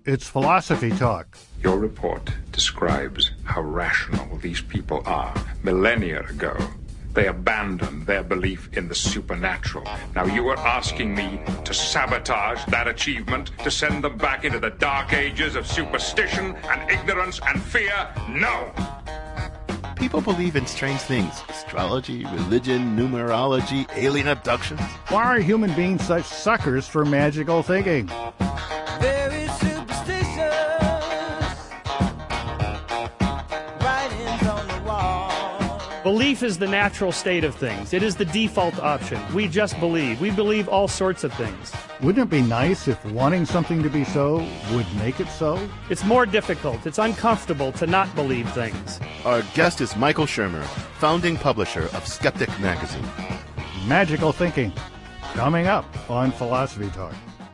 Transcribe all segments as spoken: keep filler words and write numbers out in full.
It's Philosophy Talk. Your report describes how rational these people are. Millennia ago, they abandoned their belief in the supernatural. Now you are asking me to sabotage that achievement, to send them back into the dark ages of superstition and ignorance and fear? No! People believe in strange things. Astrology, religion, numerology, alien abductions. Why are human beings such suckers for magical thinking? Very superstitious. Writings on the wall. Belief is the natural state of things. It is the default option. We just believe. We believe all sorts of things. Wouldn't it be nice if wanting something to be so would make it so? It's more difficult. It's uncomfortable to not believe things. Our guest is Michael Shermer, founding publisher of Skeptic Magazine. Magical thinking, coming up on Philosophy Talk.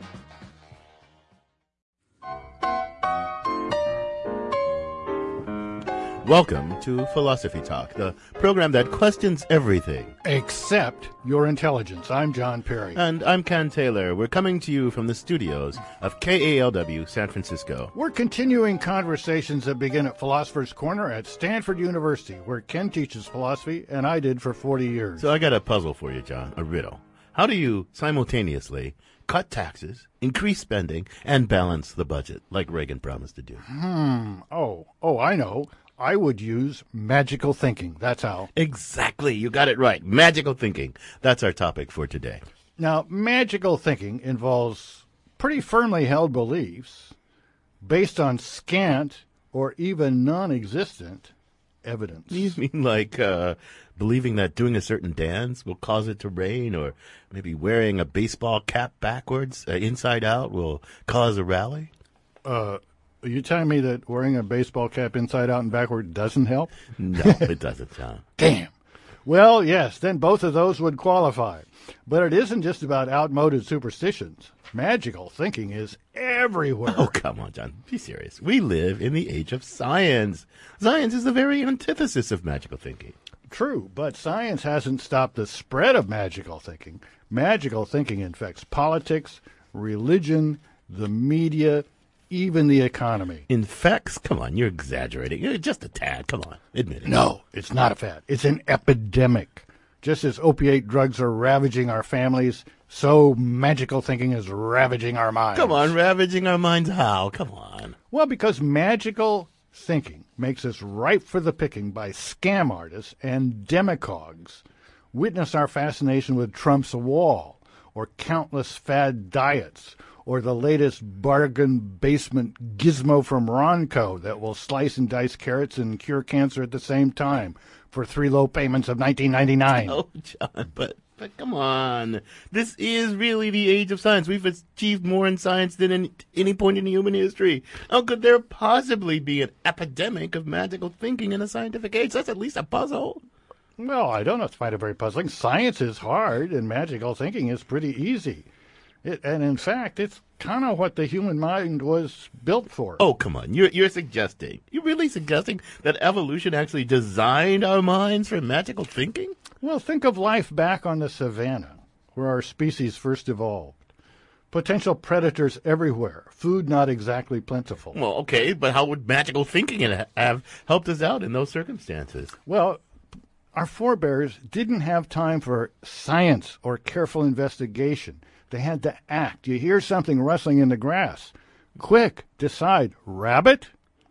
Welcome to Philosophy Talk, the program that questions everything. Except your intelligence. I'm John Perry. And I'm Ken Taylor. We're coming to you from the studios of K A L W San Francisco. We're continuing conversations that begin at Philosopher's Corner at Stanford University, where Ken teaches philosophy, and I did for forty years. So I got a puzzle for you, John, a riddle. How do you simultaneously cut taxes, increase spending, and balance the budget, like Reagan promised to do? Hmm. Oh, oh, I know. I would use magical thinking. That's how. Exactly. You got it right. Magical thinking. That's our topic for today. Now, magical thinking involves pretty firmly held beliefs based on scant or even non-existent evidence. You mean like uh, believing that doing a certain dance will cause it to rain, or maybe wearing a baseball cap backwards, uh, inside out, will cause a rally? Uh... Are you telling me that wearing a baseball cap inside out and backward doesn't help? No, it doesn't, John. Damn. Well, yes, then both of those would qualify. But it isn't just about outmoded superstitions. Magical thinking is everywhere. Oh, come on, John. Be serious. We live in the age of science. Science is the very antithesis of magical thinking. True, but science hasn't stopped the spread of magical thinking. Magical thinking infects politics, religion, the media, even the economy. Infects? Come on, you're exaggerating. You're just a tad. Come on, admit it. No, it's not a fad. It's an epidemic. Just as opiate drugs are ravaging our families, so magical thinking is ravaging our minds. Come on, ravaging our minds how? Come on. Well, because magical thinking makes us ripe for the picking by scam artists and demagogues. Witness our fascination with Trump's wall, or countless fad diets, or the latest bargain basement gizmo from Ronco that will slice and dice carrots and cure cancer at the same time for three low payments of nineteen ninety-nine. Oh, John, but, but come on. This is really the age of science. We've achieved more in science than in any point in human history. How could there possibly be an epidemic of magical thinking in a scientific age? That's at least a puzzle. Well, I don't know. It's find it very puzzling. Science is hard, and magical thinking is pretty easy. It, and in fact, it's kind of what the human mind was built for. Oh, come on. You're, you're suggesting, you're really suggesting that evolution actually designed our minds for magical thinking? Well, think of life back on the savannah, where our species first evolved. Potential predators everywhere. Food not exactly plentiful. Well, okay, but how would magical thinking have helped us out in those circumstances? Well, our forebears didn't have time for science or careful investigation. They had to act. You hear something rustling in the grass. Quick, decide, rabbit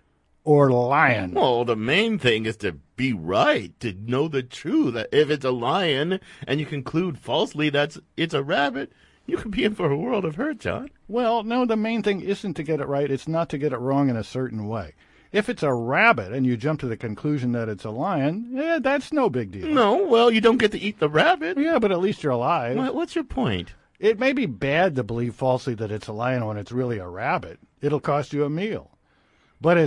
or lion? Well, the main thing is to be right, to know the truth. That if it's a lion and you conclude falsely that it's a rabbit, you could be in for a world of hurt, John. Well, no, the main thing isn't to get it right. It's not to get it wrong in a certain way. If it's a rabbit and you jump to the conclusion that it's a lion, yeah, that's no big deal. No, well, you don't get to eat the rabbit. Yeah, but at least you're alive. What, what's your point? It may be bad to believe falsely that it's a lion when it's really a rabbit. It'll cost you a meal. But it's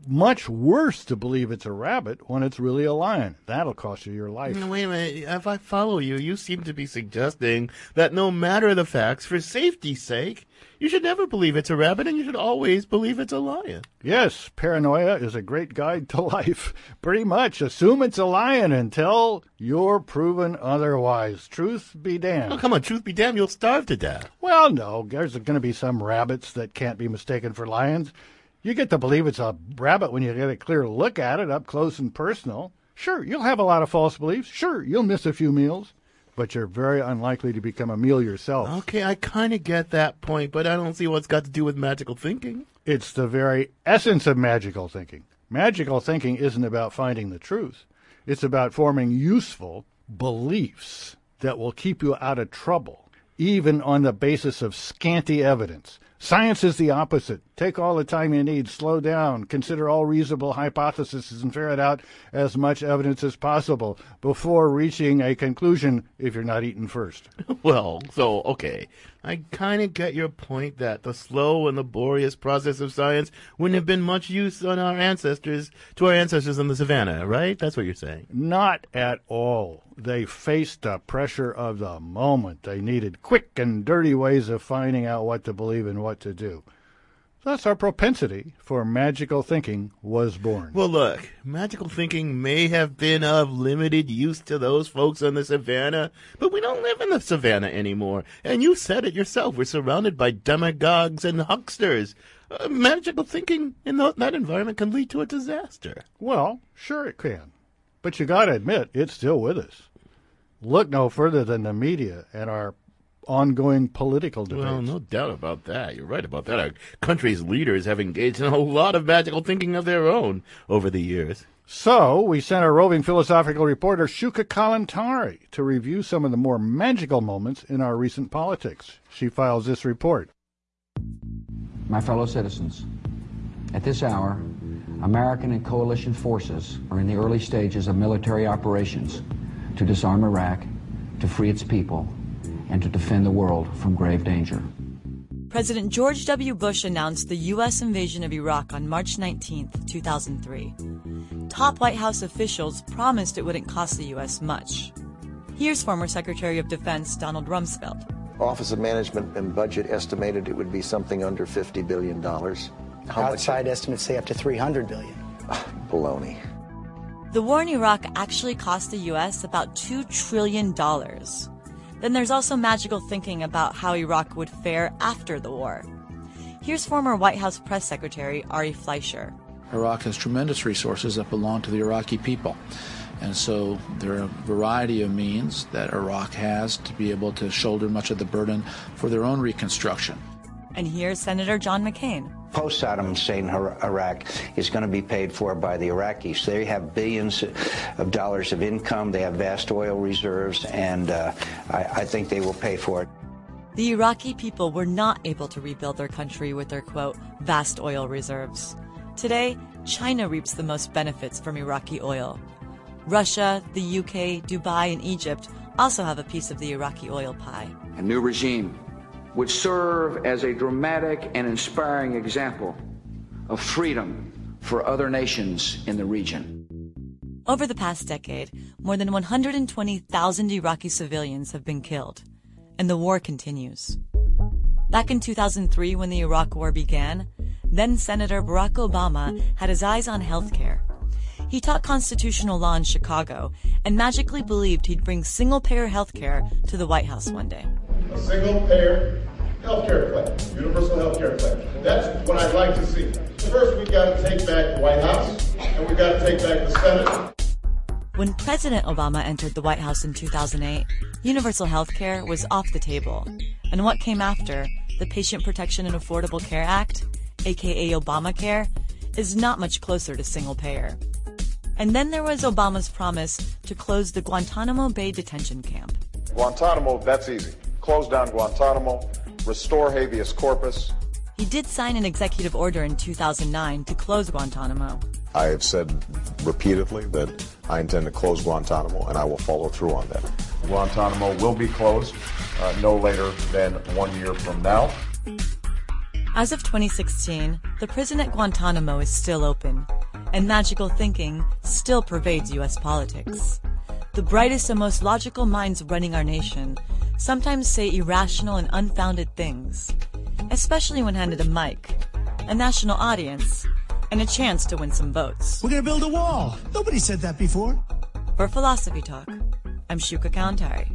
much worse to believe it's a rabbit when it's really a lion. That'll cost you your life. No, wait a minute. If I follow you, you seem to be suggesting that no matter the facts, for safety's sake, you should never believe it's a rabbit and you should always believe it's a lion. Yes, paranoia is a great guide to life. Pretty much. Assume it's a lion until you're proven otherwise. Truth be damned. Oh, come on, truth be damned, you'll starve to death. Well, no, there's going to be some rabbits that can't be mistaken for lions. You get to believe it's a rabbit when you get a clear look at it up close and personal. Sure, you'll have a lot of false beliefs. Sure, you'll miss a few meals. But you're very unlikely to become a meal yourself. Okay, I kind of get that point, but I don't see what's got to do with magical thinking. It's the very essence of magical thinking. Magical thinking isn't about finding the truth. It's about forming useful beliefs that will keep you out of trouble, even on the basis of scanty evidence. Science is the opposite. Take all the time you need, slow down, consider all reasonable hypotheses, and ferret out as much evidence as possible before reaching a conclusion if you're not eaten first. Well, so, okay. I kind of get your point that the slow and laborious process of science wouldn't have been much use on our ancestors, to our ancestors in the savannah, right? That's what you're saying. Not at all. They faced the pressure of the moment. They needed quick and dirty ways of finding out what to believe and what to do. Thus, our propensity for magical thinking was born. Well, look, magical thinking may have been of limited use to those folks in the savannah, but we don't live in the savannah anymore. And you said it yourself. We're surrounded by demagogues and hucksters. Uh, magical thinking in th- that environment can lead to a disaster. Well, sure it can. But you got to admit, it's still with us. Look no further than the media and our ongoing political debates. Well, no doubt about that. You're right about that. Our country's leaders have engaged in a lot of magical thinking of their own over the years. So, we sent our roving philosophical reporter, Shuka Kalantari, to review some of the more magical moments in our recent politics. She files this report. My fellow citizens, at this hour, American and coalition forces are in the early stages of military operations to disarm Iraq, to free its people, and to defend the world from grave danger. President George W. Bush announced the U S invasion of Iraq on March nineteenth, two thousand three. Top White House officials promised it wouldn't cost the U S much. Here's former Secretary of Defense Donald Rumsfeld. Office of Management and Budget estimated it would be something under fifty billion dollars. How Outside much? estimates say up to three hundred billion dollars. Baloney. The war in Iraq actually cost the U S about two trillion dollars. Then there's also magical thinking about how Iraq would fare after the war. Here's former White House Press Secretary Ari Fleischer. Iraq has tremendous resources that belong to the Iraqi people. And so there are a variety of means that Iraq has to be able to shoulder much of the burden for their own reconstruction. And here's Senator John McCain. Post-Saddam Hussein Iraq is going to be paid for by the Iraqis. They have billions of dollars of income. They have vast oil reserves, and uh, I, I think they will pay for it. The Iraqi people were not able to rebuild their country with their, quote, vast oil reserves. Today, China reaps the most benefits from Iraqi oil. Russia, the U K, Dubai, and Egypt also have a piece of the Iraqi oil pie. A new regime would serve as a dramatic and inspiring example of freedom for other nations in the region. Over the past decade, more than one hundred twenty thousand Iraqi civilians have been killed, and the war continues. Back in two thousand three, when the Iraq War began, then-Senator Barack Obama had his eyes on healthcare. He taught constitutional law in Chicago and magically believed he'd bring single-payer healthcare to the White House one day. A single-payer healthcare plan, universal healthcare plan. That's what I'd like to see. First, we've got to take back the White House, and we've got to take back the Senate. When President Obama entered the White House in two thousand eight, universal healthcare was off the table. And what came after, the Patient Protection and Affordable Care Act, aka Obamacare, is not much closer to single-payer. And then there was Obama's promise to close the Guantanamo Bay detention camp. Guantanamo, that's easy. Close down Guantanamo, restore habeas corpus. He did sign an executive order in two thousand nine to close Guantanamo. I have said repeatedly that I intend to close Guantanamo, and I will follow through on that. Guantanamo will be closed uh, no later than one year from now. As of twenty sixteen, the prison at Guantanamo is still open, and magical thinking still pervades U S politics. The brightest and most logical minds running our nation sometimes say irrational and unfounded things, especially when handed a mic, a national audience, and a chance to win some votes. We're gonna build a wall. Nobody said that before. For Philosophy Talk, I'm Shuka Kalantari.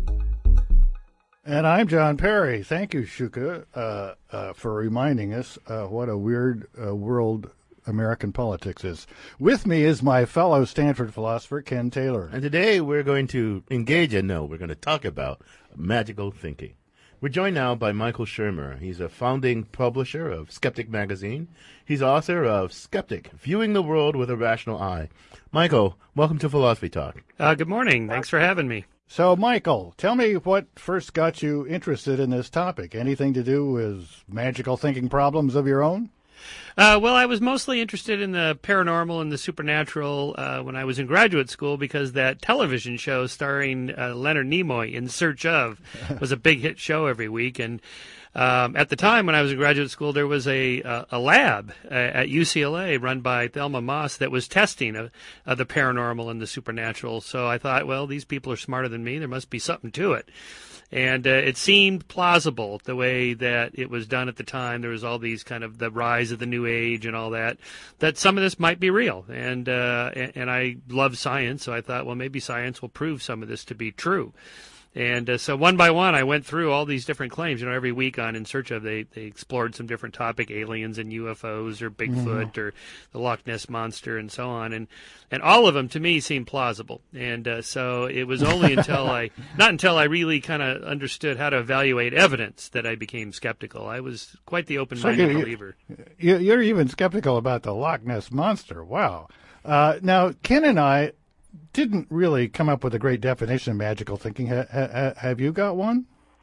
And I'm John Perry. Thank you, Shuka, uh, uh, for reminding us uh, what a weird uh, world American politics is. With me is my fellow Stanford philosopher, Ken Taylor. And today we're going to engage in, no, we're going to talk about magical thinking. We're joined now by Michael Shermer. He's a founding publisher of Skeptic Magazine. He's author of Skeptic, Viewing the World with a Rational Eye. Michael, welcome to Philosophy Talk. Uh, good morning. Thanks for having me. So, Michael, tell me what first got you interested in this topic. Anything to do with magical thinking problems of your own? Uh, well, I was mostly interested in the paranormal and the supernatural uh, when I was in graduate school because that television show starring uh, Leonard Nimoy, In Search Of, was a big hit show every week. And um, at the time when I was in graduate school, there was a uh, a lab uh, at U C L A run by Thelma Moss that was testing uh, uh, the paranormal and the supernatural. So I thought, well, these people are smarter than me. There must be something to it. And uh, it seemed plausible the way that it was done at the time. There was all these kind of the rise of the New Age and all that, that some of this might be real. And, uh, and, and I love science, so I thought, well, maybe science will prove some of this to be true. And uh, so one by one, I went through all these different claims. You know, every week on In Search Of, they, they explored some different topic, aliens and U F Os or Bigfoot mm-hmm. or the Loch Ness Monster and so on. And and all of them, to me, seemed plausible. And uh, so it was only until I, not until I really kind of understood how to evaluate evidence that I became skeptical. I was quite the open-minded so you, believer. You, you're even skeptical about the Loch Ness Monster. Wow. Uh, now, Ken and I didn't really come up with a great definition of magical thinking. Ha, ha, have you got one?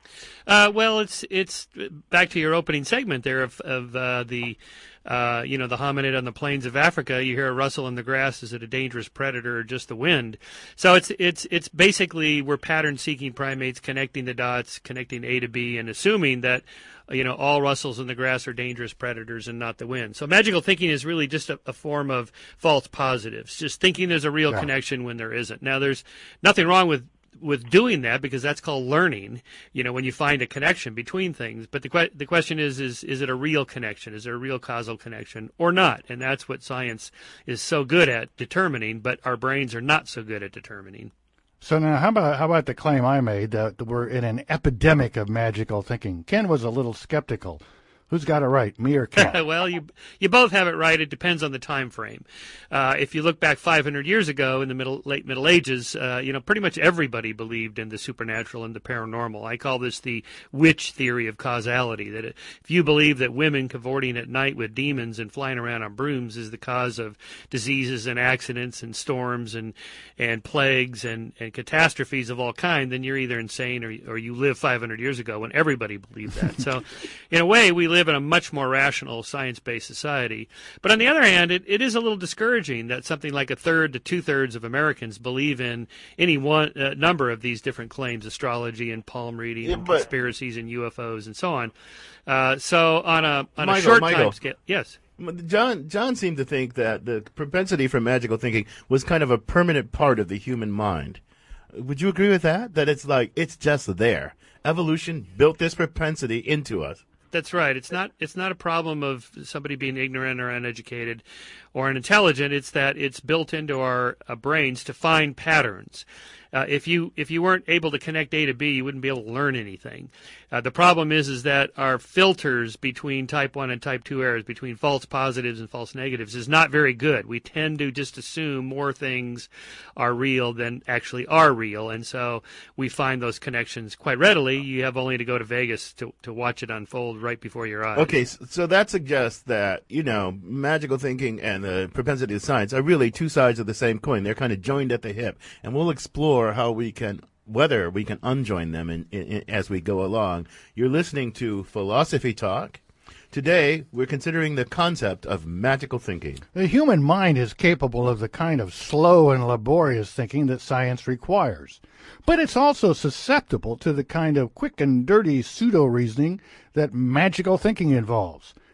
Uh, well, it's it's back to your opening segment there of, of uh, the uh, you know the hominid on the plains of Africa. You hear a rustle in the grass. Is it a dangerous predator or just the wind? So it's it's it's basically we're pattern-seeking primates connecting the dots, connecting A to B, and assuming that you know all rustles in the grass are dangerous predators and not the wind. So magical thinking is really just a, a form of false positives, just thinking there's a real yeah. connection when there isn't. Now, there's nothing wrong with with doing that because that's called learning, you know, when you find a connection between things. But the que- the question is, is, is it a real connection? Is there a real causal connection or not? And that's what science is so good at determining, but our brains are not so good at determining. So now how about how about the claim I made that we're in an epidemic of magical thinking? Ken was a little skeptical. Who's got it right, me or Ken? Well, you you both have it right. It depends on the time frame. Uh, if you look back five hundred years ago in the middle late Middle Ages, uh, you know, pretty much everybody believed in the supernatural and the paranormal. I call this the witch theory of causality, that if you believe that women cavorting at night with demons and flying around on brooms is the cause of diseases and accidents and storms and, and plagues and, and catastrophes of all kind, then you're either insane or, or you live five hundred years ago when everybody believed that. So in a way, we live in a much more rational, science-based society. But on the other hand, it, it is a little discouraging that something like a third to two-thirds of Americans believe in any one uh, number of these different claims, astrology and palm reading yeah, and but, conspiracies and U F Os and so on. Uh, so on a on Michael, a short Michael, time scale, yes. John John seemed to think that the propensity for magical thinking was kind of a permanent part of the human mind. Would you agree with that? That it's like, it's just there. Evolution built this propensity into us. That's right. It's not it's not a problem of somebody being ignorant or uneducated or unintelligent. It's that it's built into our uh, brains to find patterns. Uh, if you if you weren't able to connect A to B, you wouldn't be able to learn anything. Uh, the problem is is that our filters between type one and type two errors, between false positives and false negatives, is not very good. We tend to just assume more things are real than actually are real, and so we find those connections quite readily. You have only to go to Vegas to to watch it unfold right before your eyes. Okay, so, so that suggests that, you know, magical thinking and the propensity of science are really two sides of the same coin. They're kind of joined at the hip, and we'll explore how we can, whether we can unjoin them in, in, in, as we go along. You're listening to Philosophy Talk. Today, we're considering the concept of magical thinking. The human mind is capable of the kind of slow and laborious thinking that science requires. But it's also susceptible to the kind of quick and dirty pseudo-reasoning that magical thinking involves.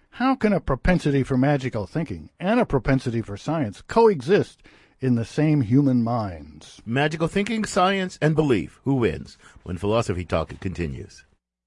How can a propensity for magical thinking and a propensity for science coexist in the same human minds? Magical thinking, science, and belief. Who wins? When Philosophy Talk continues.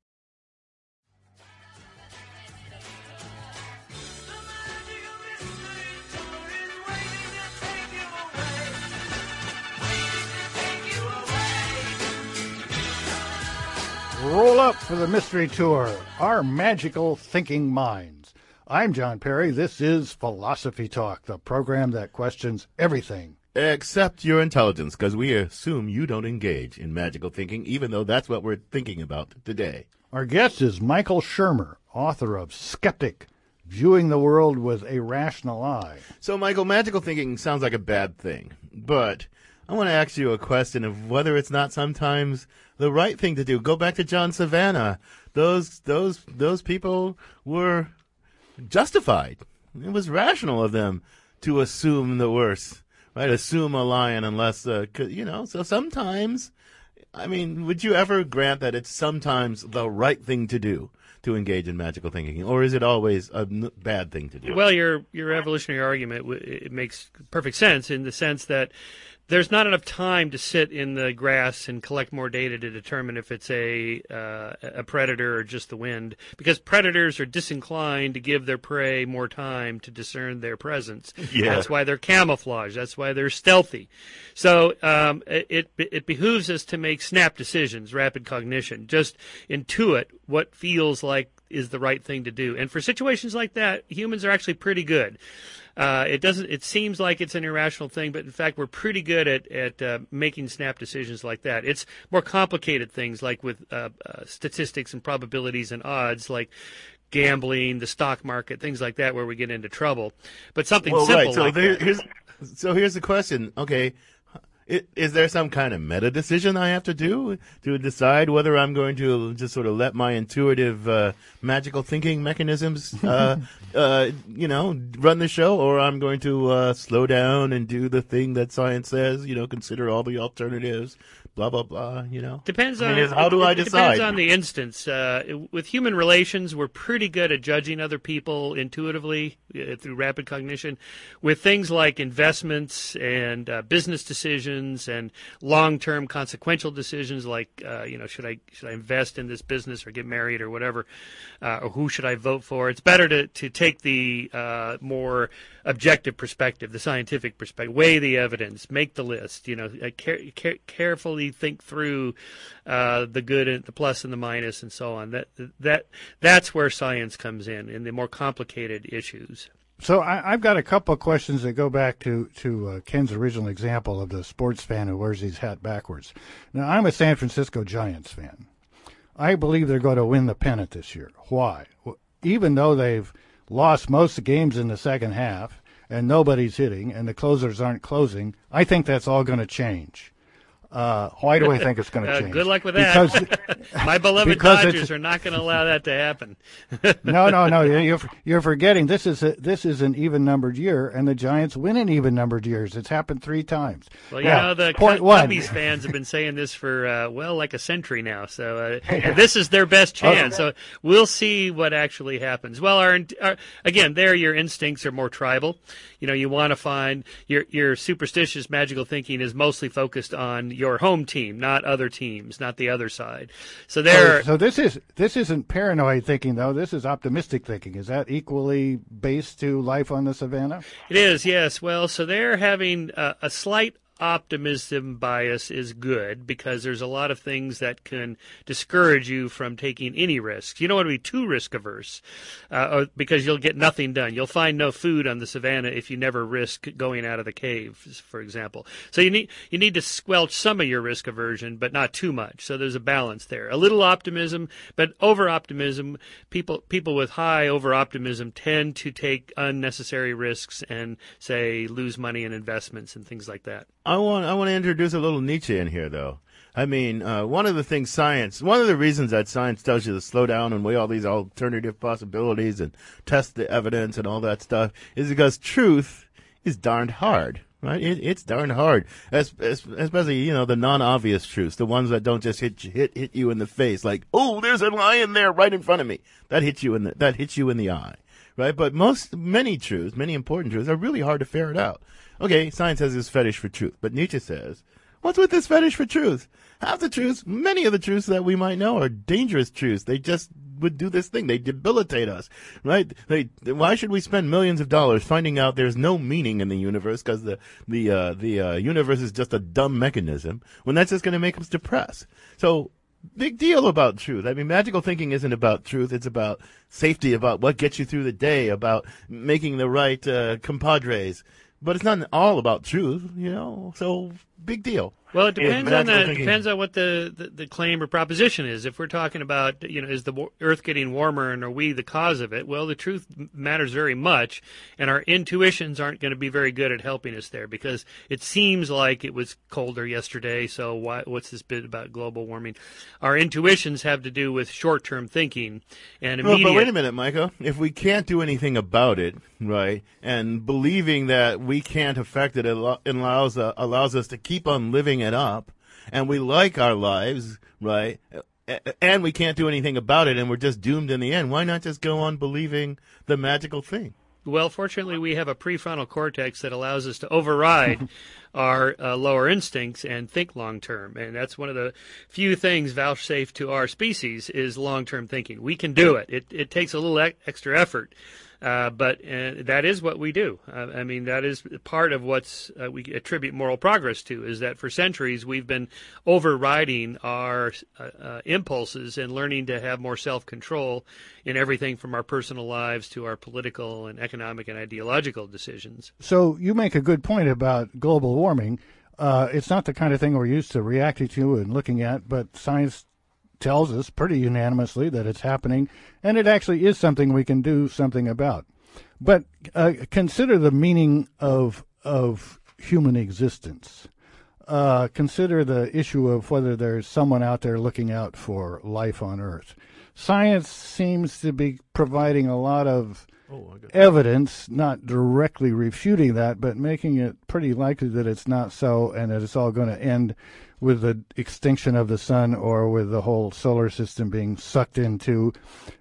Roll up for the mystery tour, Our Magical Thinking Minds. I'm John Perry. This is Philosophy Talk, the program that questions everything. Except your intelligence, because we assume you don't engage in magical thinking, even though that's what we're thinking about today. Our guest is Michael Shermer, author of Skeptic, Viewing the World with a Rational Eye. So, Michael, magical thinking sounds like a bad thing, but I want to ask you a question of whether it's not sometimes the right thing to do. Go back to John Savannah. Those those those people were justified. It was rational of them to assume the worst, right? Assume a lion unless, uh, you know, so sometimes, I mean, would you ever grant that it's sometimes the right thing to do to engage in magical thinking, or is it always a n- bad thing to do? Well, your your evolutionary argument, it makes perfect sense in the sense that there's not enough time to sit in the grass and collect more data to determine if it's a uh, a predator or just the wind, because predators are disinclined to give their prey more time to discern their presence. Yeah. That's why they're camouflaged. That's why they're stealthy. So um, it it behooves us to make snap decisions, rapid cognition, just intuit what feels like is the right thing to do. And for situations like that, humans are actually pretty good. Uh, it doesn't. It seems like it's an irrational thing, but in fact, we're pretty good at at uh, making snap decisions like that. It's more complicated things, like with uh, uh, statistics and probabilities and odds, like gambling, the stock market, things like that, where we get into trouble. But something well, simple right. So like there, that. here's so here's the question. Okay. Is there some kind of meta decision I have to do to decide whether I'm going to just sort of let my intuitive uh, magical thinking mechanisms, uh, uh, you know, run the show, or I'm going to uh, slow down and do the thing that science says, you know, consider all the alternatives, blah, blah, blah, you know? Depends I on mean, how do I it decide? Depends on the instance. Uh, with human relations, we're pretty good at judging other people intuitively uh, through rapid cognition. With things like investments and uh, business decisions and long-term consequential decisions, like uh, you know, should I should I invest in this business or get married or whatever, uh, or who should I vote for? It's better to to take the uh, more objective perspective, the scientific perspective, weigh the evidence, make the list. You know, uh, care, care, carefully think through uh, the good and the plus and the minus and so on. That that that's where science comes in, in the more complicated issues. So I, I've got a couple of questions that go back to, to uh, Ken's original example of the sports fan who wears his hat backwards. Now, I'm a San Francisco Giants fan. I believe they're going to win the pennant this year. Why? Well, even though they've lost most of the games in the second half and nobody's hitting and the closers aren't closing, I think that's all going to change. Uh, why do I think it's going to uh, change? Good luck with that. Because, My beloved because Dodgers are not going to allow that to happen. no, no, no. You're you're forgetting this is a, this is an even numbered year, and the Giants win in even numbered years. It's happened three times. Well, you now, know, the point Cub- one. Cubbies fans have been saying this for uh, well, like a century now. So uh, and this is their best chance. Okay. So we'll see what actually happens. Well, our, our again, there your instincts are more tribal. You know, you want to find your your superstitious magical thinking is mostly focused on your home team, not other teams, not the other side. So there. So, so this is this isn't paranoid thinking, though. This is optimistic thinking. Is that equally based to life on the savannah? It is, yes. Well, so they're having a, a slight optimism bias is good because there's a lot of things that can discourage you from taking any risks. You don't want to be too risk averse uh, or because you'll get nothing done. You'll find no food on the savannah if you never risk going out of the cave, for example. So you need you need to squelch some of your risk aversion, but not too much. So there's a balance there. A little optimism, but over optimism. People people with high over optimism tend to take unnecessary risks and say lose money in investments and things like that. I want I want to introduce a little Nietzsche in here, though. I mean, uh, one of the things science, one of the reasons that science tells you to slow down and weigh all these alternative possibilities and test the evidence and all that stuff is because truth is darned hard, right? It, it's darned hard, as, as, especially, you know, the non-obvious truths, the ones that don't just hit hit hit you in the face, like, oh, there's a lion there right in front of me. That hits you in the that hits you in the eye. right? But most, many truths, many important truths are really hard to ferret out. Okay, science has this fetish for truth, but Nietzsche says, what's with this fetish for truth? Half the truths, many of the truths that we might know are dangerous truths. They just would do this thing. They debilitate us, right? They, why should we spend millions of dollars finding out there's no meaning in the universe because the, the, uh, the, uh, universe is just a dumb mechanism when that's just going to make us depressed? So, big deal about truth. I mean, magical thinking isn't about truth. It's about safety, about what gets you through the day, about making the right, uh, compadres. But it's not all about truth, you know, so big deal. Well, it depends on the thinking. depends on what the, the, the claim or proposition is. If we're talking about, you know, is the Earth getting warmer and are we the cause of it? Well, the truth matters very much, and our intuitions aren't going to be very good at helping us there because it seems like it was colder yesterday. So why, what's this bit about global warming? Our intuitions have to do with short-term thinking and immediate. Well, but wait a minute, Michael. If we can't do anything about it, right, and believing that we can't affect it allows uh, allows us to keep on living it up, and we like our lives, right, and we can't do anything about it, and we're just doomed in the end, why not just go on believing the magical thing? Well, fortunately, we have a prefrontal cortex that allows us to override our uh, lower instincts and think long-term. And that's one of the few things vouchsafed to our species is long-term thinking. We can do it. It, it takes a little e- extra effort. Uh, but uh, that is what we do. Uh, I mean, that is part of what's uh, we attribute moral progress to, is that for centuries we've been overriding our uh, uh, impulses and learning to have more self-control in everything from our personal lives to our political and economic and ideological decisions. So you make a good point about global warming. Uh, it's not the kind of thing we're used to reacting to and looking at, but science tells us pretty unanimously that it's happening, and it actually is something we can do something about. But uh, consider the meaning of of human existence. Uh, consider the issue of whether there's someone out there looking out for life on Earth. Science seems to be providing a lot of oh, evidence, not directly refuting that, but making it pretty likely that it's not so and that it's all going to end with the extinction of the sun or with the whole solar system being sucked into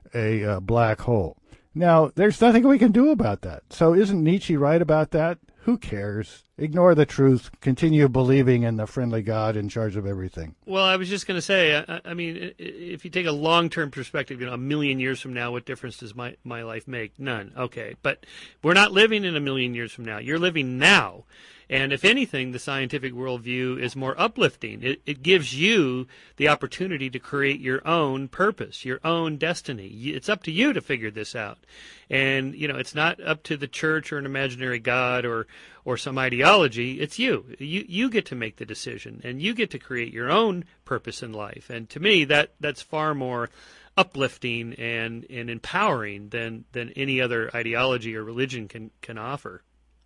a uh, black hole. Now, there's nothing we can do about that. So isn't Nietzsche right about that? Who cares? Ignore the truth. Continue believing in the friendly God in charge of everything. Well, I was just going to say, I, I mean, if you take a long-term perspective, you know, a million years from now, what difference does my, my life make? None. Okay. But we're not living in a million years from now. You're living now. And if anything, the scientific worldview is more uplifting. It, it gives you the opportunity to create your own purpose, your own destiny. It's up to you to figure this out. And, you know, it's not up to the church or an imaginary God or, or some ideology. It's you. You you get to make the decision, and you get to create your own purpose in life. And to me, that, that's far more uplifting and, and empowering than, than any other ideology or religion can, can offer.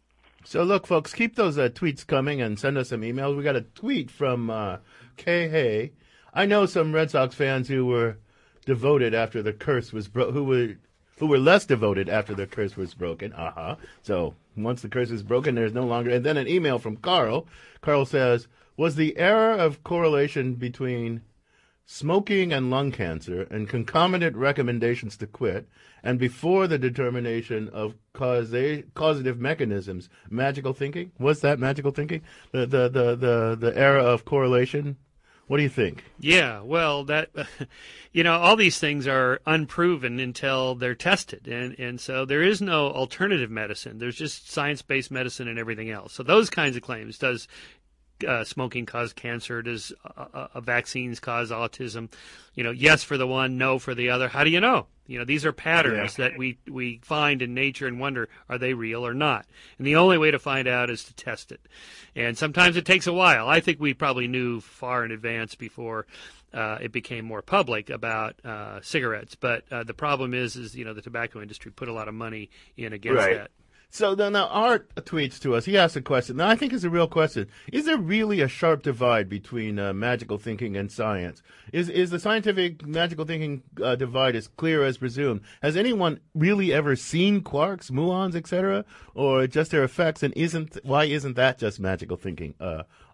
So look, folks, keep those uh, tweets coming and send us some emails. We got a tweet from uh, Kay Hay. I know some Red Sox fans who were devoted after the curse was bro- who were who were less devoted after the curse was broken. Uh huh. So once the curse is broken, there's no longer. And then an email from Carl. Carl says, "Was the error of correlation between smoking and lung cancer and concomitant recommendations to quit, and before the determination of causa- causative mechanisms, magical thinking?" Was that magical thinking? The, the, the, the, the era of correlation? What do you think? Yeah, well, that, you know, all these things are unproven until they're tested. And, and so there is no alternative medicine. There's just science-based medicine and everything else. So those kinds of claims, does Uh, smoking cause cancer? Does uh, uh, vaccines cause autism? You know, yes for the one, no for the other. How do you know? You know, these are patterns yeah. that we, we find in nature and wonder, are they real or not? And the only way to find out is to test it. And sometimes it takes a while. I think we probably knew far in advance before uh, it became more public about uh, cigarettes. But uh, the problem is, is, you know, the tobacco industry put a lot of money in against right. that. So then now Art tweets to us. He asked a question. Now I think it's a real question. Is there really a sharp divide between uh, magical thinking and science? Is is the scientific magical thinking uh, divide as clear as presumed? Has anyone really ever seen quarks, muons, et cetera, or just their effects? And isn't why isn't that just magical thinking? Uh,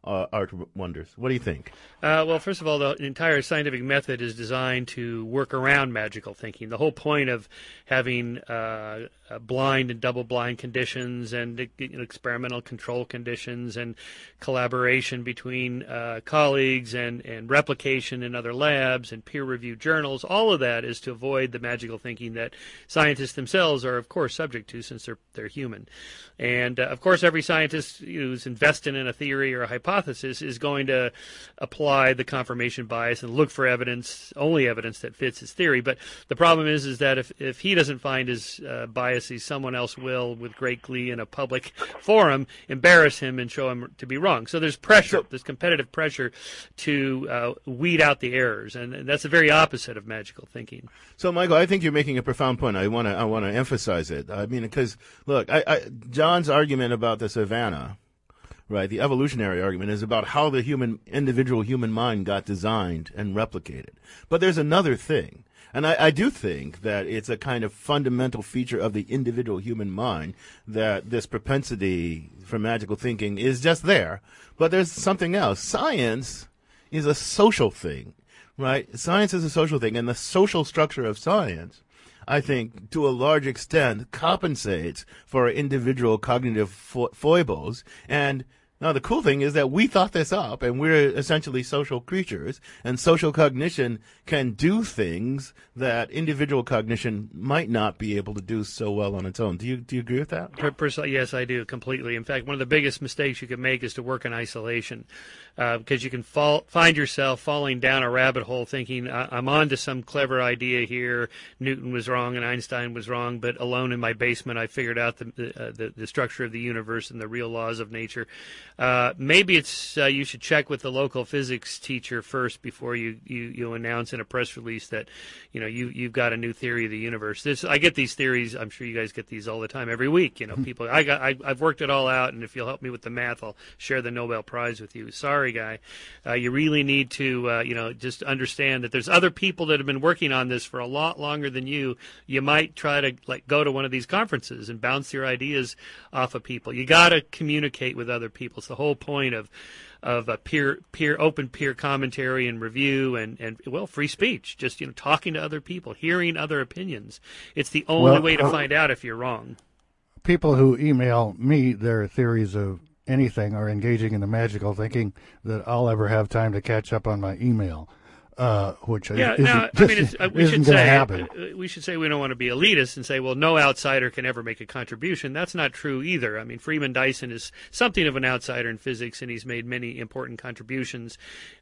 uh, art wonders. What do you think? Uh, well, first of all, the entire scientific method is designed to work around magical thinking. The whole point of having uh, uh, blind and double-blind conditions and uh, you know, experimental control conditions and collaboration between uh, colleagues and, and replication in other labs and peer-reviewed journals, all of that is to avoid the magical thinking that scientists themselves are, of course, subject to since they're, they're human. And, uh, of course, every scientist who's invested in a theory or a hypothesis is going to apply the confirmation bias and look for evidence, only evidence that fits his theory. But the problem is, is that if, if he doesn't find his uh, biases, someone else will, with great glee in a public forum, embarrass him and show him to be wrong. So there's pressure, there's competitive pressure to uh, weed out the errors, and that's the very opposite of magical thinking. So, Michael, I think you're making a profound point. I want to I want to emphasize it. I mean, because, look, I, I, John's argument about the savannah, right, the evolutionary argument, is about how the human, individual human mind got designed and replicated. But there's another thing. And I, I do think that it's a kind of fundamental feature of the individual human mind that this propensity for magical thinking is just there. But there's something else. Science is a social thing, right? Science is a social thing, and the social structure of science, I think, to a large extent, compensates for individual cognitive fo- foibles. And now, the cool thing is that we thought this up, and we're essentially social creatures, and social cognition can do things that individual cognition might not be able to do so well on its own. Do you do you agree with that? Personally, yes, I do, completely. In fact, one of the biggest mistakes you can make is to work in isolation, uh, because you can fall, find yourself falling down a rabbit hole thinking, I'm on to some clever idea here, Newton was wrong and Einstein was wrong, but alone in my basement I figured out the, uh, the, the structure of the universe and the real laws of nature. Uh, maybe it's uh, you should check with the local physics teacher first before you, you, you announce in a press release that you know you you've got a new theory of the universe. This I get these theories. I'm sure you guys get these all the time, every week. You know, people. I got I, I've worked it all out, and if you'll help me with the math, I'll share the Nobel Prize with you. Sorry, guy. Uh, you really need to uh, you know just understand that there's other people that have been working on this for a lot longer than you. You might try to like go to one of these conferences and bounce your ideas off of people. You got to communicate with other people. It's the whole point of of a peer peer open peer commentary and review and, and well free speech, just you know talking to other people, hearing other opinions. It's the only well, way to uh, find out if you're wrong. People who email me their theories of anything are engaging in the magical thinking that I'll ever have time to catch up on my email. Uh, which yeah, isn't, now, I mean, it's, uh, we should isn't going to say happen. uh, we should say we don't want to be elitist and say, well, no outsider can ever make a contribution. That's not true either. I mean, Freeman Dyson is something of an outsider in physics, and he's made many important contributions.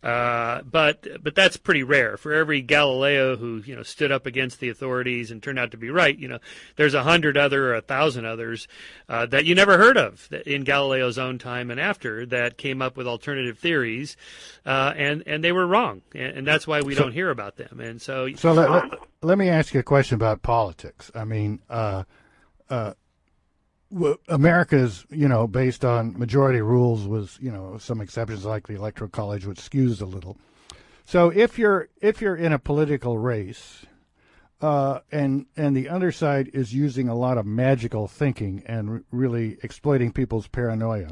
Uh, but but that's pretty rare. For every Galileo who you know stood up against the authorities and turned out to be right, you know, there's a hundred other or a thousand others uh, that you never heard of in Galileo's own time and after that came up with alternative theories, uh, and and they were wrong, and, and that's why we So- don't hear about them. And so, So let, let, let me ask you a question about politics. I mean, uh, uh, w- America's, you know, based on majority rules with, you know, some exceptions like the Electoral College, which skews a little. So if you're if you're in a political race, uh, and and the underside is using a lot of magical thinking and r- really exploiting people's paranoia,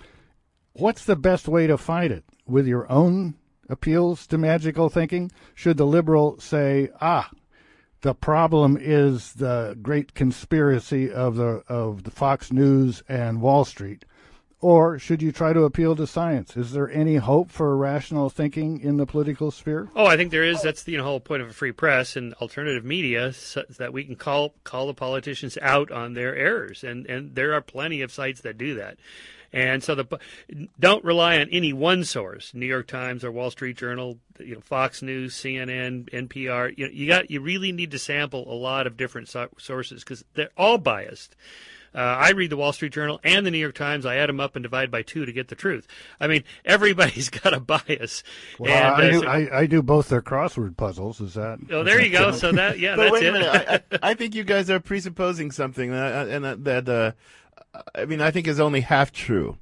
what's the best way to fight it? With your own appeals to magical thinking? Should the liberal say, ah, the problem is the great conspiracy of the of the Fox News and Wall Street? Or should you try to appeal to science? Is there any hope for rational thinking in the political sphere? oh, I think there is. That's the you know, whole point of a free press and alternative media, so that we can call call the politicians out on their errors, and and there are plenty of sites that do that. And so the don't rely on any one source, New York Times or Wall Street Journal, you know, Fox News, C N N, N P R. You know, you got you really need to sample a lot of different so- sources because they're all biased. Uh, I read the Wall Street Journal and the New York Times. I add them up and divide by two to get the truth. I mean, everybody's got a bias. Well, and, I, uh, do, so- I, I do both their crossword puzzles. Is that? Oh, there you go. So that yeah, but that's wait a it. minute. I, I think you guys are presupposing something, uh, and uh, that uh, I mean I think is only half true.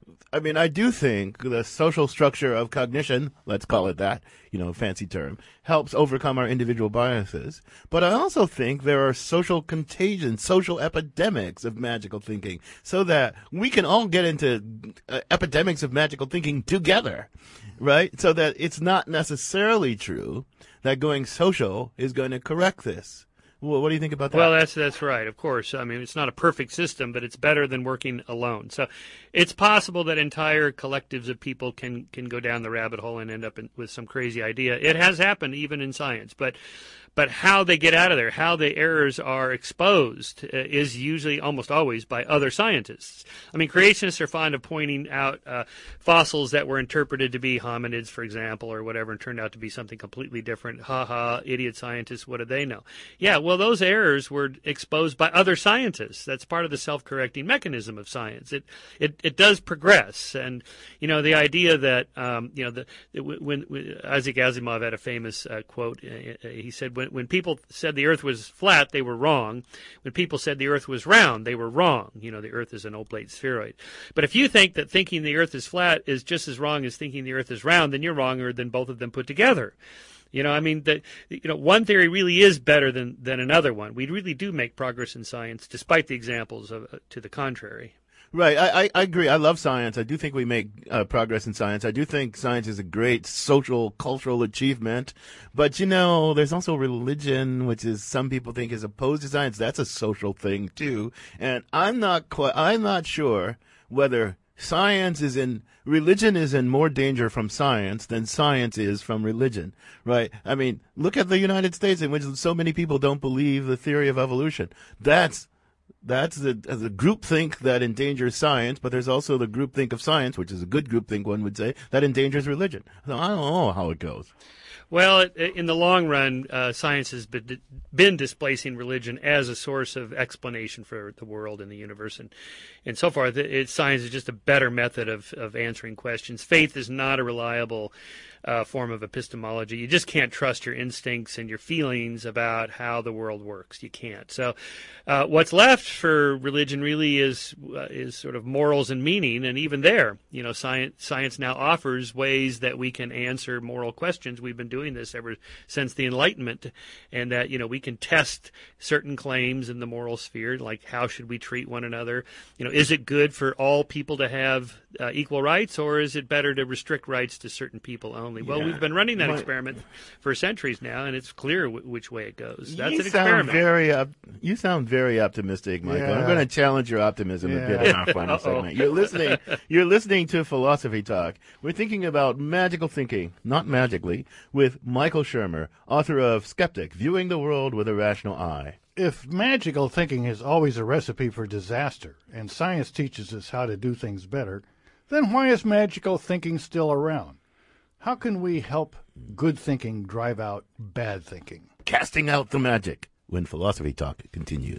I mean, I do think the social structure of cognition, let's call it that, you know, fancy term, helps overcome our individual biases. But I also think there are social contagions, social epidemics of magical thinking, so that we can all get into uh, epidemics of magical thinking together, right? So that it's not necessarily true that going social is going to correct this. Well, what do you think about that? Well, that's that's right. Of course, I mean, it's not a perfect system, but it's better than working alone. So, it's possible that entire collectives of people can can go down the rabbit hole and end up in, with some crazy idea. It has happened even in science, but but how they get out of there, how the errors are exposed, uh, is usually almost always by other scientists. I mean, creationists are fond of pointing out uh, fossils that were interpreted to be hominids, for example, or whatever, and turned out to be something completely different. Ha ha, idiot scientists, what do they know? Yeah, well, those errors were exposed by other scientists. That's part of the self-correcting mechanism of science. It it, it does progress, and you know the idea that um, you know the, the when, when Isaac Asimov had a famous uh, quote. Uh, he said when when people said the Earth was flat, they were wrong. When people said the Earth was round, they were wrong. You know, the Earth is an oblate spheroid. But if you think that thinking the Earth is flat is just as wrong as thinking the Earth is round, then you're wronger than both of them put together. You know, I mean, the, you know, one theory really is better than, than another one. We really do make progress in science, despite the examples of, uh, to the contrary. Right. I, I, I agree. I love science. I do think we make uh, progress in science. I do think science is a great social, cultural achievement. But, you know, there's also religion, which is some people think is opposed to science. That's a social thing, too. And I'm not quite, I'm not sure whether science is in, religion is in more danger from science than science is from religion, right? I mean, look at the United States, in which so many people don't believe the theory of evolution. That's That's the, the groupthink that endangers science, but there's also the groupthink of science, which is a good groupthink, one would say, that endangers religion. So I don't know how it goes. Well, in the long run, uh, science has been, been displacing religion as a source of explanation for the world and the universe. And, and so far, the, it, science is just a better method of, of answering questions. Faith is not a reliable uh, form of epistemology. You just can't trust your instincts and your feelings about how the world works. You can't. So uh, what's left for religion really is uh, is sort of morals and meaning. And even there, you know, science, science now offers ways that we can answer moral questions. We've been doing this ever since the Enlightenment, and that, you know, we can test certain claims in the moral sphere, like how should we treat one another? You know, is it good for all people to have uh, equal rights, or is it better to restrict rights to certain people only? Well, Yeah. we've been running that My- experiment for centuries now, and it's clear w- which way it goes. That's you an sound experiment. very op- you sound very optimistic, Michael. I'm Yeah. going to challenge your optimism a bit Yeah. in our final Uh-oh. segment. You're listening. You're listening to Philosophy Talk. We're thinking about magical thinking, not magically, with Michael Shermer, author of Skeptic: Viewing the World with a Rational Eye. If magical thinking is always a recipe for disaster, and science teaches us how to do things better, then why is magical thinking still around? How can we help good thinking drive out bad thinking? Casting out the magic when Philosophy Talk continues.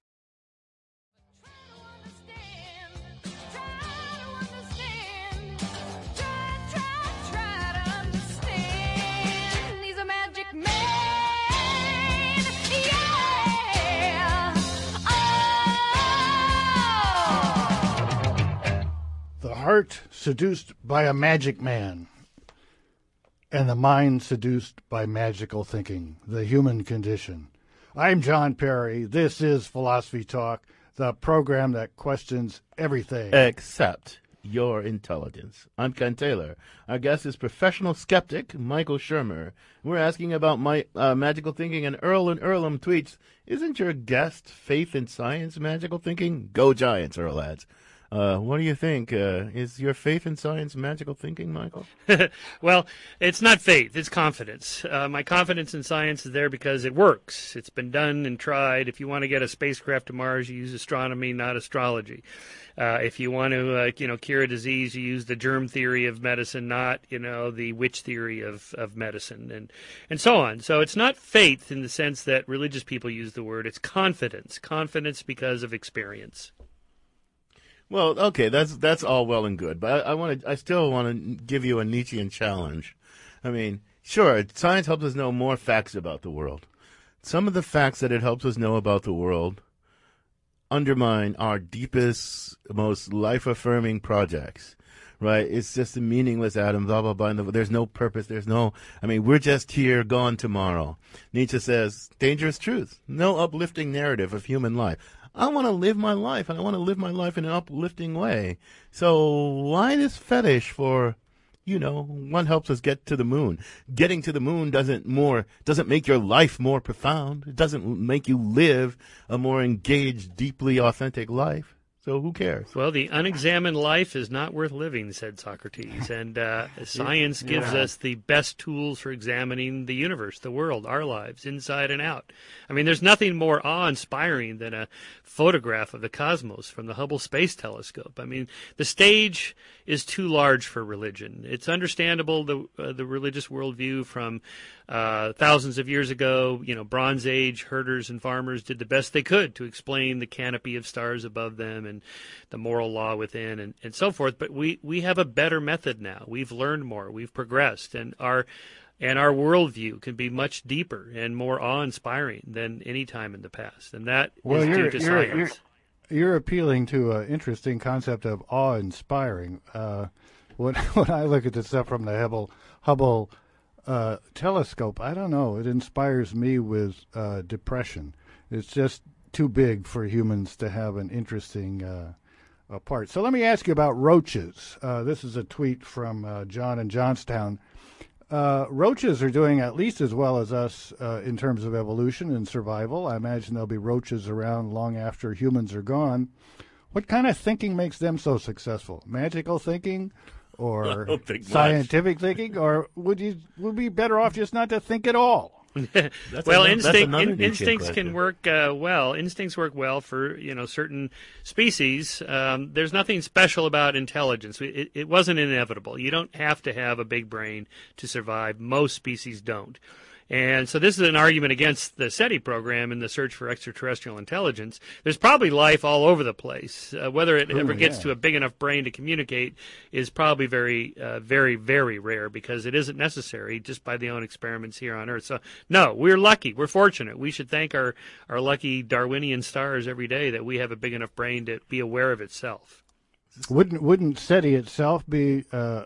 The heart seduced by a magic man, and the mind seduced by magical thinking, the human condition. I'm John Perry. This is Philosophy Talk, the program that questions everything. Except your intelligence. I'm Ken Taylor. Our guest is professional skeptic Michael Shermer. We're asking about my uh, magical thinking, and Earl and Earlham tweets, "Isn't your guest faith in science magical thinking?" Go Giants, Earl adds. Uh, what do you think? Uh, is your faith in science magical thinking, Michael? Well, it's not faith, it's confidence. Uh, my confidence in science is there because it works. It's been done and tried. If you want to get a spacecraft to Mars, you use astronomy, not astrology. Uh, if you want to, uh, you know, cure a disease, you use the germ theory of medicine, not, you know, the witch theory of, of medicine, and, and so on. So it's not faith in the sense that religious people use the word. It's confidence. Confidence because of experience. Well, okay, that's that's all well and good, but I, I want to. I still want to give you a Nietzschean challenge. I mean, sure, science helps us know more facts about the world. Some of the facts that it helps us know about the world undermine our deepest, most life-affirming projects. Right, it's just a meaningless atom, blah, blah, blah. And there's no purpose. There's no, I mean, we're just here, gone tomorrow. Nietzsche says, dangerous truth. No uplifting narrative of human life. I want to live my life, and I want to live my life in an uplifting way. So why this fetish for, you know, one helps us get to the moon. Getting to the moon doesn't more, doesn't make your life more profound. It doesn't make you live a more engaged, deeply authentic life. So who cares? Well, the unexamined life is not worth living, said Socrates. And uh, science gives Yeah. us the best tools for examining the universe, the world, our lives, inside and out. I mean, there's nothing more awe-inspiring than a photograph of the cosmos from the Hubble Space Telescope. I mean, the stage is too large for religion. It's understandable, the uh, the religious worldview from uh, thousands of years ago. You know, Bronze Age herders and farmers did the best they could to explain the canopy of stars above them and the moral law within and, and so forth. But we, we have a better method now. We've learned more. We've progressed. And our and our worldview can be much deeper and more awe-inspiring than any time in the past. And that Well, is you're, due to you're, science. You're, you're appealing to an interesting concept of awe-inspiring. Uh, when, when I look at the stuff from the Hubble, Hubble uh, telescope, I don't know. It inspires me with uh, depression. It's just too big for humans to have an interesting uh, uh, part. So let me ask you about roaches. Uh, this is a tweet from uh, John in Johnstown. Uh, roaches are doing at least as well as us uh, in terms of evolution and survival. I imagine there'll be roaches around long after humans are gone. What kind of thinking makes them so successful? Magical thinking or don't think much. scientific thinking? Or would you would be better off just not to think at all? That's well, ano- that's instinct, another in, Nietzschean instincts question. can work uh, well. Instincts work well for you know certain species. Um, there's nothing special about intelligence. It, it wasn't inevitable. You don't have to have a big brain to survive. Most species don't. And so this is an argument against the SETI program in the search for extraterrestrial intelligence. There's probably life all over the place. Uh, whether it Ooh, ever gets yeah. to a big enough brain to communicate is probably very, uh, very, very rare because it isn't necessary just by the own experiments here on Earth. So, no, we're lucky. We're fortunate. We should thank our, our lucky Darwinian stars every day that we have a big enough brain to be aware of itself. Wouldn't wouldn't SETI itself be uh,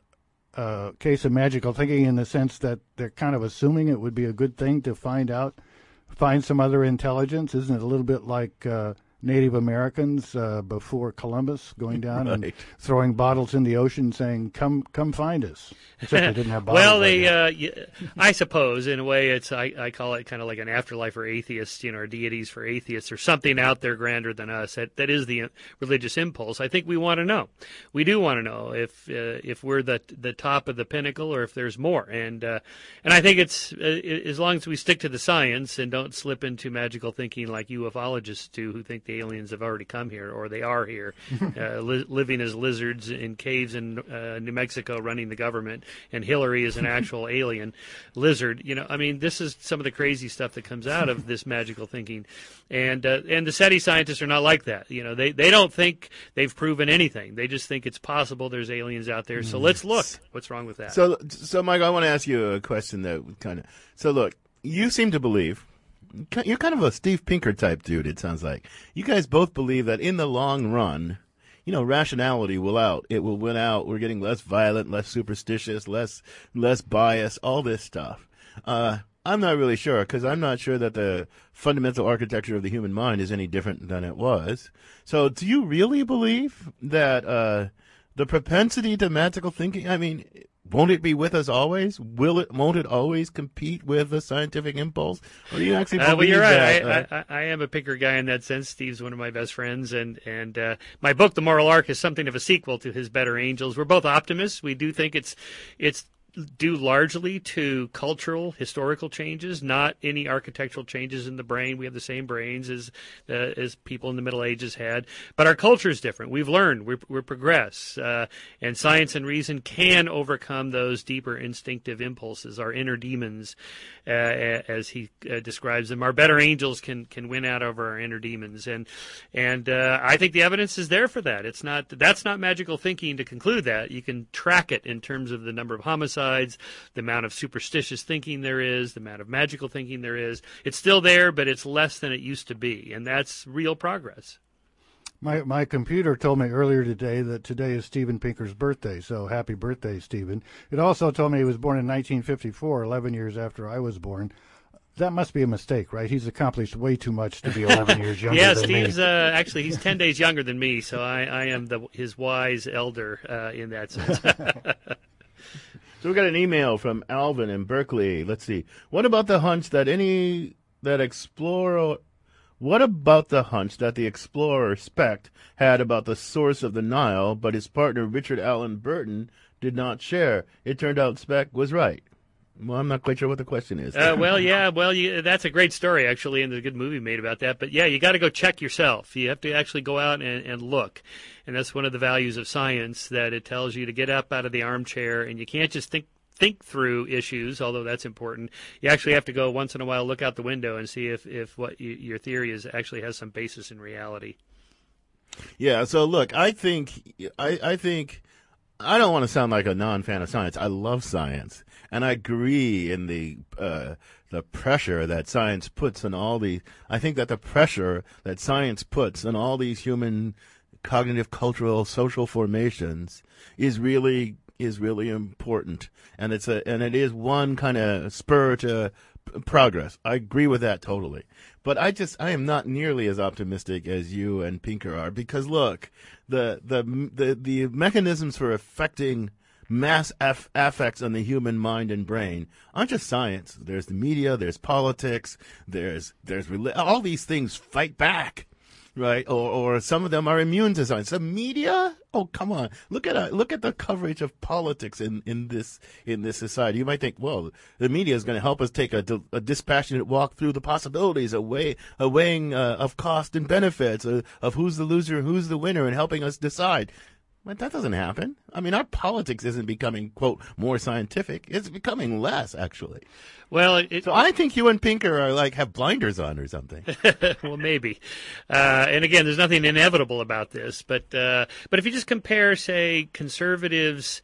a case of magical thinking in the sense that they're kind of assuming it would be a good thing to find out, find some other intelligence? Isn't it a little bit like uh, Native Americans uh, before Columbus going down and Right. throwing bottles in the ocean saying, come come find us? Except they didn't have bottles. well, like they, that. uh, y- I suppose, in a way, it's I, I call it kind of like an afterlife for atheists, you know, or deities for atheists, or something out there grander than us. That that is the uh, religious impulse. I think we want to know. We do want to know if uh, if we're the the top of the pinnacle or if there's more. And uh, and I think it's uh, as long as we stick to the science and don't slip into magical thinking like ufologists do, who think the aliens have already come here or they are here, uh, li- living as lizards in caves in uh, New Mexico, running the government. And Hillary is an actual alien lizard. You know, I mean, this is some of the crazy stuff that comes out of this magical thinking. And uh, and the SETI scientists are not like that. You know, they, they don't think they've proven anything. They just think it's possible there's aliens out there. So let's look. What's wrong with that? So, so Michael, I want to ask you a question that kind of. So, look, you seem to believe you're kind of a Steve Pinker type dude. It sounds like you guys both believe that in the long run, you know, rationality will out. It will win out. We're getting less violent, less superstitious, less less bias, all this stuff. Uh, I'm not really sure because I'm not sure that the fundamental architecture of the human mind is any different than it was. So, do you really believe that uh, the propensity to magical thinking? I mean, won't it be with us always? Will it? Won't it always compete with the scientific impulse? Or do you actually believe Uh, well, you're right. that? I, uh, I, I am a Pinker guy in that sense. Steve's one of my best friends, and and uh, my book, The Moral Arc, is something of a sequel to his Better Angels. We're both optimists. We do think it's it's due largely to cultural, historical changes, not any architectural changes in the brain. We have the same brains as uh, as people in the Middle Ages had, but our culture is different. We've learned, we're, we're progress, uh, and science and reason can overcome those deeper instinctive impulses, our inner demons, uh, as he uh, describes them. Our better angels can can win out over our inner demons, and and uh, I think the evidence is there for that. It's not that's not magical thinking to conclude that. You can track it in terms of the number of homicides, the amount of superstitious thinking there is, the amount of magical thinking there is. It's still there, but it's less than it used to be, and that's real progress. My my computer told me earlier today that today is Steven Pinker's birthday, so happy birthday, Steven. It also told me he was born in nineteen fifty-four, eleven years after I was born. That must be a mistake, right? He's accomplished way too much to be eleven years younger yeah, than Steve's, me. uh, actually, he's ten days younger than me, so I, I am the, his wise elder uh, in that sense. So we got an email from Alvin in Berkeley. Let's see. What about the hunch that any that explorer... What about the hunch that the explorer Specht had about the source of the Nile, but his partner Richard Allen Burton did not share? It turned out Specht was right. Well, I'm not quite sure what the question is. Uh, well, yeah, well, you, that's a great story, actually, and there's a good movie made about that. But, yeah, you got to go check yourself. You have to actually go out and, and look. And that's one of the values of science, that it tells you to get up out of the armchair, and you can't just think think through issues, although that's important. You actually have to go once in a while, look out the window and see if, if what you, your theory is actually has some basis in reality. Yeah, so look, I think, I, I think, I don't want to sound like a non-fan of science. I love science, and I agree in the, uh, the pressure that science puts on all the, I think that the pressure that science puts on all these human cognitive, cultural, social formations is really is really important, and it's a and it is one kind of spur to p- progress. I agree with that totally, but I just I am not nearly as optimistic as you and Pinker are, because look, the the the, the mechanisms for affecting mass aff- affects on the human mind and brain aren't just science. There's the media, there's politics, there's there's reli- all these things fight back. Right, or or some of them are immune to science. The media, oh come on, look at uh, look at the coverage of politics in, in this in this society. You might think, well, the media is going to help us take a, a dispassionate walk through the possibilities, a way a weighing uh, of cost and benefits, uh, of who's the loser and who's the winner, and helping us decide. But that doesn't happen. I mean, our politics isn't becoming, quote, more scientific. It's becoming less, actually. Well, it, so I think you and Pinker are like have blinders on or something. Well, maybe. Uh, and again, there's nothing inevitable about this. But uh, but if you just compare, say, conservatives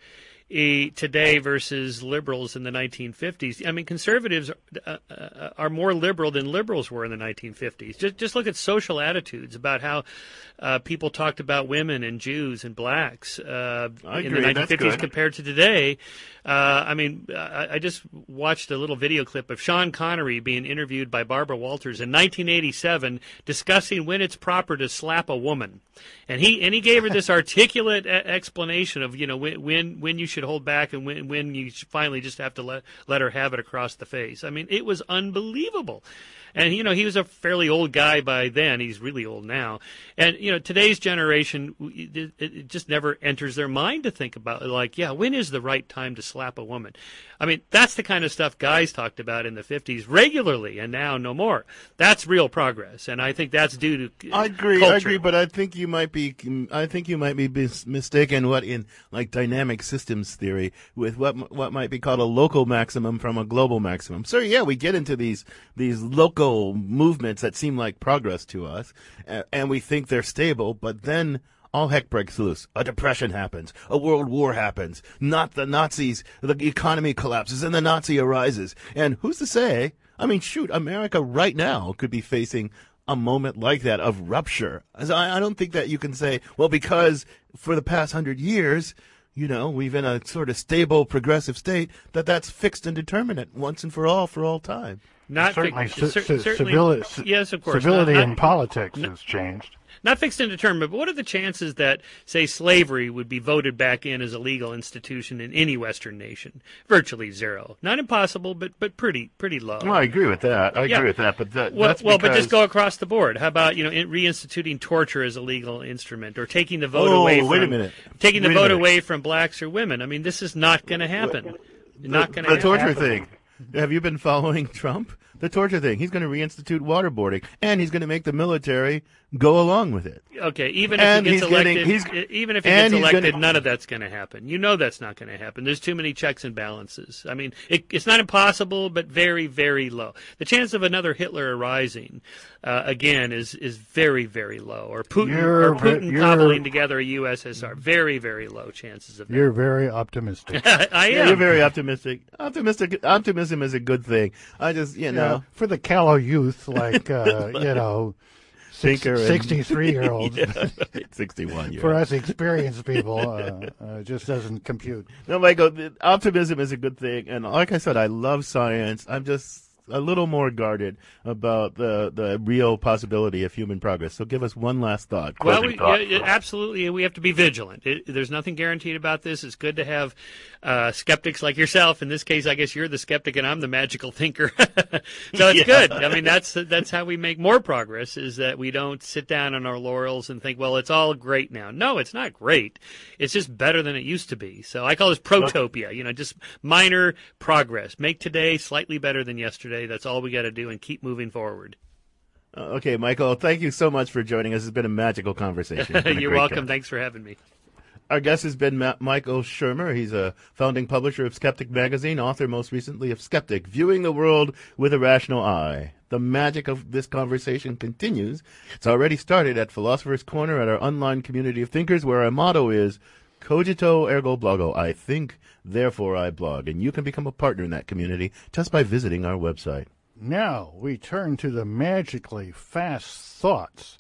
E, today versus liberals in the nineteen fifties. I mean, conservatives uh, uh, are more liberal than liberals were in the nineteen fifties. Just, just look at social attitudes about how uh, people talked about women and Jews and blacks uh, I in agree. the nineteen fifties That's good. compared to today. Uh, I mean, I, I just watched a little video clip of Sean Connery being interviewed by Barbara Walters in nineteen eighty-seven discussing when it's proper to slap a woman. And he and he gave her this articulate a- explanation of, you know, when when, when you should hold back and when, when you should finally just have to let, let her have it across the face. I mean, it was unbelievable. And, you know, he was a fairly old guy by then. He's really old now. And, you know, today's generation, it, it just never enters their mind to think about, like, yeah, when is the right time to slap a woman? I mean, that's the kind of stuff guys talked about in the fifties regularly, and now no more. That's real progress, and I think that's due to I agree, culture. I agree, but I think you might be, I think you might be mis- mistaken. What in like dynamic systems theory with what what might be called a local maximum from a global maximum. So yeah, we get into these these local movements that seem like progress to us, and, and we think they're stable, but then all heck breaks loose. A depression happens. A world war happens. Not the Nazis. The economy collapses and the Nazi arises. And who's to say? I mean, shoot, America right now could be facing a moment like that of rupture. As I, I don't think that you can say, well, because for the past hundred years, you know, we've in a sort of stable, progressive state, that that's fixed and determinate once and for all, for all time. Not certainly, fi- c- cer- c- certainly, civility, yes, of course. civility Not- in not- politics not- has changed. Not fixed and determined, but what are the chances that, say, slavery would be voted back in as a legal institution in any Western nation? Virtually zero. Not impossible, but but pretty pretty low. Well, I agree with that. I Yeah. agree with that, but that, Well, that's well because... but just go across the board. How about, you know, in reinstituting torture as a legal instrument, or taking the vote Oh, away from wait a minute. taking the Wait a vote minute. away from blacks or women? I mean, this is not going to happen. Not going to The happen. torture thing. Have you been following Trump? The torture thing. He's going to reinstitute waterboarding, and he's going to make the military go along with it. Okay, even And if he gets he's getting- elected, he's- even if he and gets he's elected, gonna- none of that's going to happen. You know that's not going to happen. There's too many checks and balances. I mean, it, it's not impossible, but very, very low. The chance of another Hitler arising uh, again is is very, very low. Or Putin You're or Putin ve- you're- cobbling together a U S S R. Very, very low chances of that. You're very optimistic. I Yeah, am. you're very optimistic. Optimistic. Optimism is a good thing. I just, you know. Yeah, for the callow youth like uh, you know thinker. And, sixty-three-year-olds. Yeah, sixty-one year For us experienced people, uh, uh, it just doesn't compute. No, Michael, optimism is a good thing. And like I said, I love science. I'm just a little more guarded about the, the real possibility of human progress. So give us one last thought. Well, we, yeah, yeah, absolutely, and we have to be vigilant. It, there's nothing guaranteed about this. It's good to have uh, skeptics like yourself. In this case, I guess you're the skeptic and I'm the magical thinker. So it's Yeah. good. I mean, that's that's how we make more progress, is that we don't sit down on our laurels and think, well, it's all great now. No, it's not great. It's just better than it used to be. So I call this protopia, you know, just minor progress. Make today slightly better than yesterday. That's all we got to do, and keep moving forward. Uh, okay, Michael, thank you so much for joining us. It's been a magical conversation. It's been a You're great welcome. guest. Thanks for having me. Our guest has been Ma- Michael Shermer. He's a founding publisher of Skeptic Magazine, author most recently of Skeptic, Viewing the World with a Rational Eye. The magic of this conversation continues. It's already started at Philosopher's Corner at our online community of thinkers, where our motto is Cogito ergo blogo. I think, therefore I blog. And you can become a partner in that community just by visiting our website. Now we turn to the magically fast thoughts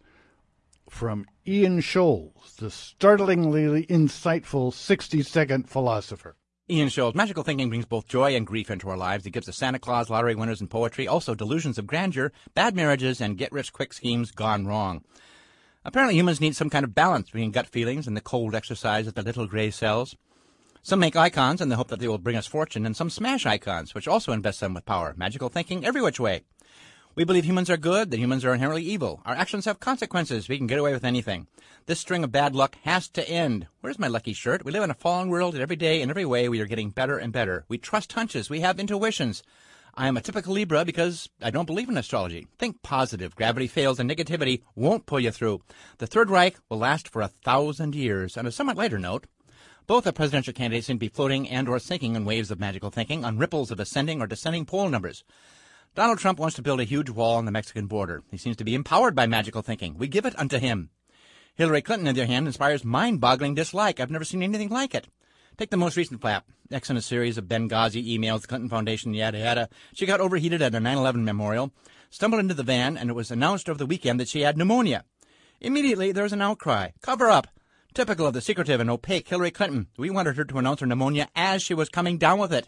from Ian Scholes, the startlingly insightful sixty-second philosopher. Ian Scholes, magical thinking brings both joy and grief into our lives. It gives us Santa Claus, lottery winners, and poetry, also delusions of grandeur, bad marriages, and get-rich-quick schemes gone wrong. Apparently humans need some kind of balance between gut feelings and the cold exercise of the little gray cells. Some make icons in the hope that they will bring us fortune, and some smash icons, which also invest them with power. Magical thinking every which way. We believe humans are good, that humans are inherently evil. Our actions have consequences. We can get away with anything. This string of bad luck has to end. Where's my lucky shirt? We live in a fallen world, and every day, in every way, we are getting better and better. We trust hunches. We have intuitions. I am a typical Libra because I don't believe in astrology. Think positive. Gravity fails, and negativity won't pull you through. The Third Reich will last for a thousand years. On a somewhat lighter note, both the presidential candidates seem to be floating and or sinking in waves of magical thinking on ripples of ascending or descending poll numbers. Donald Trump wants to build a huge wall on the Mexican border. He seems to be empowered by magical thinking. We give it unto him. Hillary Clinton, on the other hand, inspires mind-boggling dislike. I've never seen anything like it. Take the most recent flap. X in a series of Benghazi emails, the Clinton Foundation, yada, yada. She got overheated at a nine eleven memorial, stumbled into the van, and it was announced over the weekend that she had pneumonia. Immediately, there was an outcry. Cover up. Typical of the secretive and opaque Hillary Clinton. We wanted her to announce her pneumonia as she was coming down with it.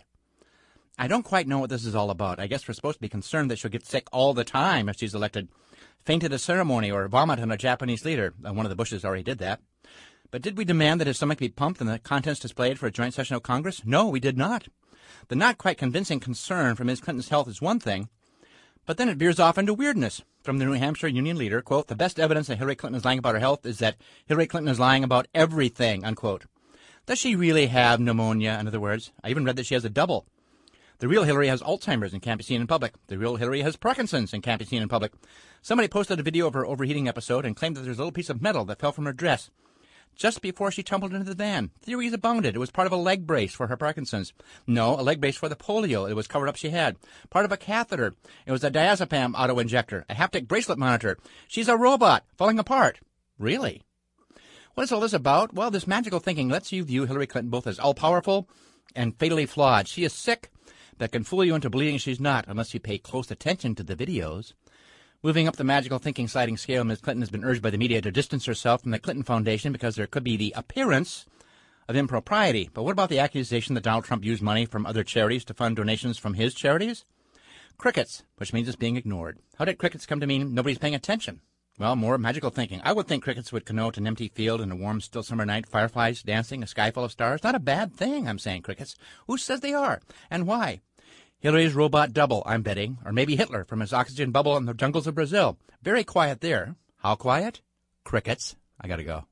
I don't quite know what this is all about. I guess we're supposed to be concerned that she'll get sick all the time if she's elected. Faint at a ceremony or vomit on a Japanese leader. Uh, one of the Bushes already did that. But did we demand that his stomach be pumped and the contents displayed for a joint session of Congress? No, we did not. The not quite convincing concern for Miz Clinton's health is one thing, but then it veers off into weirdness. From the New Hampshire Union leader, quote, the best evidence that Hillary Clinton is lying about her health is that Hillary Clinton is lying about everything, unquote. Does she really have pneumonia, in other words? I even read that she has a double. The real Hillary has Alzheimer's and can't be seen in public. The real Hillary has Parkinson's and can't be seen in public. Somebody posted a video of her overheating episode and claimed that there's a little piece of metal that fell from her dress just before she tumbled into the van. Theories abounded. It was part of a leg brace for her Parkinson's. No, a leg brace for the polio. It was covered up she had. Part of a catheter. It was a diazepam auto-injector. A haptic bracelet monitor. She's a robot falling apart. Really? What is all this about? Well, this magical thinking lets you view Hillary Clinton both as all-powerful and fatally flawed. She is sick, but can fool you into believing she's not unless you pay close attention to the videos. Moving up the magical thinking sliding scale, Miz Clinton has been urged by the media to distance herself from the Clinton Foundation because there could be the appearance of impropriety. But what about the accusation that Donald Trump used money from other charities to fund donations from his charities? Crickets, which means it's being ignored. How did crickets come to mean nobody's paying attention? Well, more magical thinking. I would think crickets would connote an empty field in a warm, still summer night, fireflies dancing, a sky full of stars. Not a bad thing, I'm saying, crickets. Who says they are? And why? Hillary's robot double, I'm betting, or maybe Hitler from his oxygen bubble in the jungles of Brazil. Very quiet there. How quiet? Crickets. I gotta go.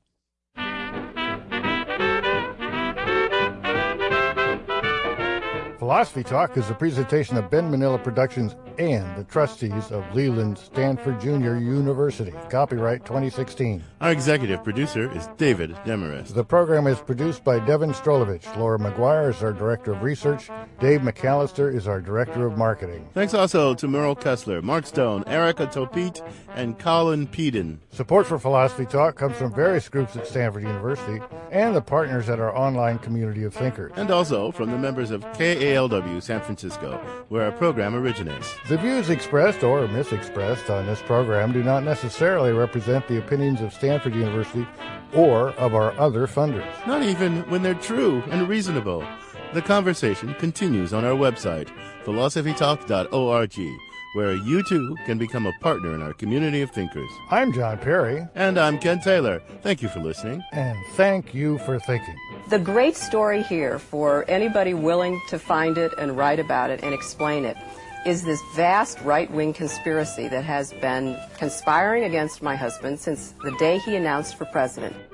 Philosophy Talk is a presentation of Ben Manila Productions and the trustees of Leland Stanford Junior University. Copyright twenty sixteen. Our executive producer is David Demarest. The program is produced by Devin Strolovich. Laura McGuire is our director of research. Dave McAllister is our director of marketing. Thanks also to Merle Kessler, Mark Stone, Erica Topit, and Colin Peden. Support for Philosophy Talk comes from various groups at Stanford University and the partners at our online community of thinkers. And also from the members of K A L W San Francisco, where our program originates. The views expressed or misexpressed on this program do not necessarily represent the opinions of Stanford University or of our other funders. Not even when they're true and reasonable. The conversation continues on our website, philosophy talk dot org, where you too can become a partner in our community of thinkers. I'm John Perry. And I'm Ken Taylor. Thank you for listening. And thank you for thinking. The great story here, for anybody willing to find it and write about it and explain it, is this vast right-wing conspiracy that has been conspiring against my husband since the day he announced for president.